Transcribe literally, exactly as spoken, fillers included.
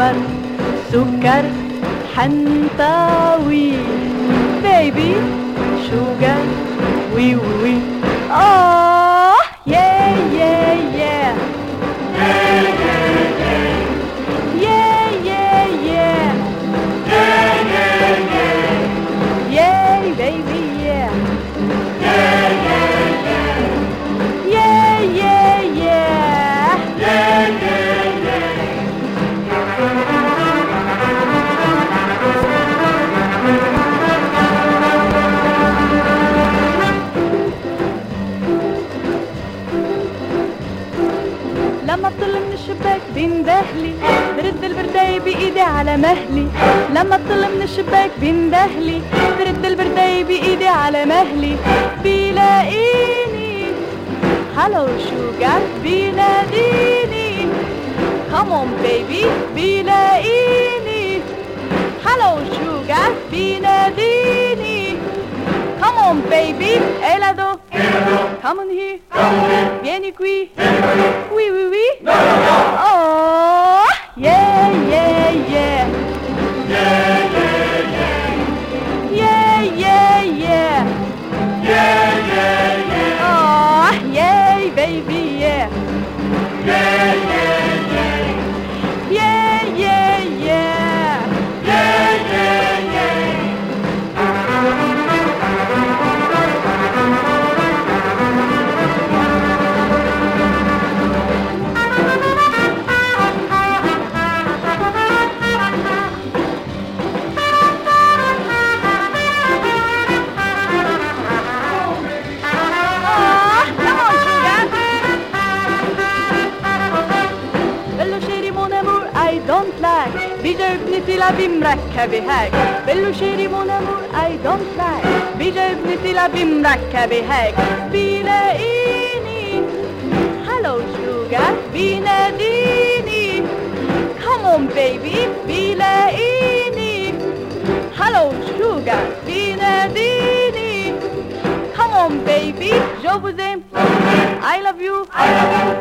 قمر سكر حنطاوي بيبي شوجر وي وي آه يا يا يا لما تطل من الشباك بيندهلي برد البرداية بإيدي على مهلي لما تطل من الشباك بيندهلي برد البرداية بإيدي على مهلي بيلاقيني هلو شوجر بيناديني come on baby بيلاقيني هلو شوجر بيناديني come on baby helado come on here vieni qui oui oui oui oh yeah yeah yeah yeah yeah yeah yeah yeah yeah yeah oh yeah baby yeah yeah yeah yeah yeah yeah yeah yeah yeah بجبني تلعبي مركبي هاك بلو شيري مون امور اي دونت لايك بجبني تلعبي مركبي هاك بيلاقيني هلو شوجر بيناديني come on baby بيلاقيني هلو شوجر بيناديني come on baby جو vous aime I love you I love you